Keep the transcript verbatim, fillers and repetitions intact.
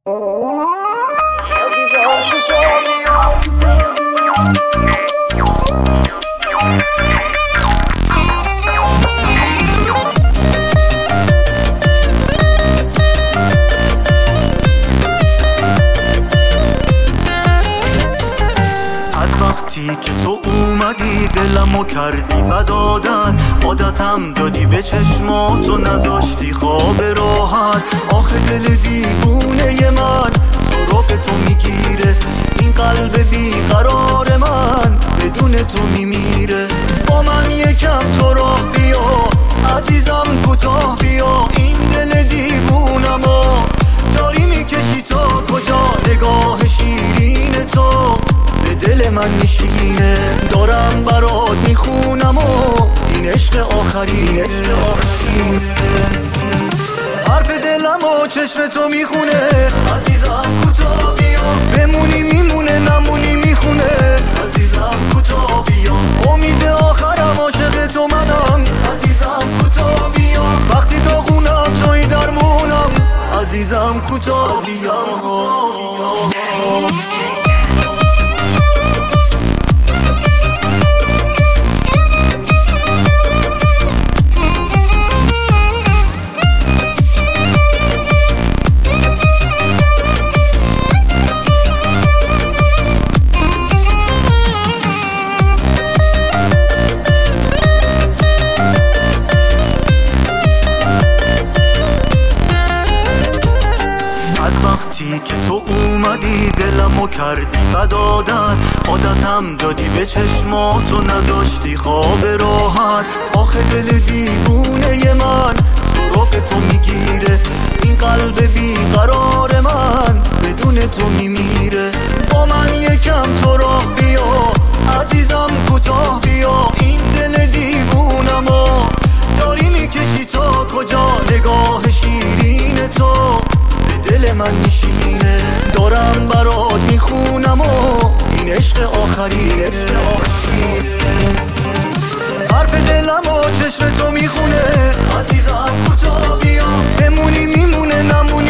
وقتی که تو اومدی دلمو کردی بدادن، عادتم دادی به چشماتو نذاشتی خواب راحت. آخه دل دیوونه من سراغ تو میگیره، این قلب بیقرار من بدون تو میمیره. با من یکم تو راه بیا عزیزم، کوتاه بیا این دل دیوونمو داری میکشی تا کجا. نگاه شیرین تو به دل من نشینه، دارم برات میخونم و این عشق آخرینه. حرف دلم و چشم تو میخونه، عزیزم کوتاه بیا بمونی میمونه نمونی میخونه. عزیزم کوتاه بیا امید آخرم عاشق تو منم. عزیزم کوتاه بیا وقتی داغونم توی درمونم. عزیزم کوتاه بیا. وقتی که تو اومدی دلمو کردی بدادن، عادتم دادی به چشماتو نذاشتی خواب راحت. آخه دل دیوونه من سراغ تو میگیره، این قلب بیقرار من بدون تو میمیره. با من یکم تو راه بیا عزیزم، کوتاه بیا این دل دیوونمو داری میکشی تا کجا. نگاه شیرین تو دل من نشینه، دارم برات میخونم و این عشق آخرینه. حرف دلم و چشم تو میخونه، عزیزم کوتاه بیا بمونی میمونه نمونی.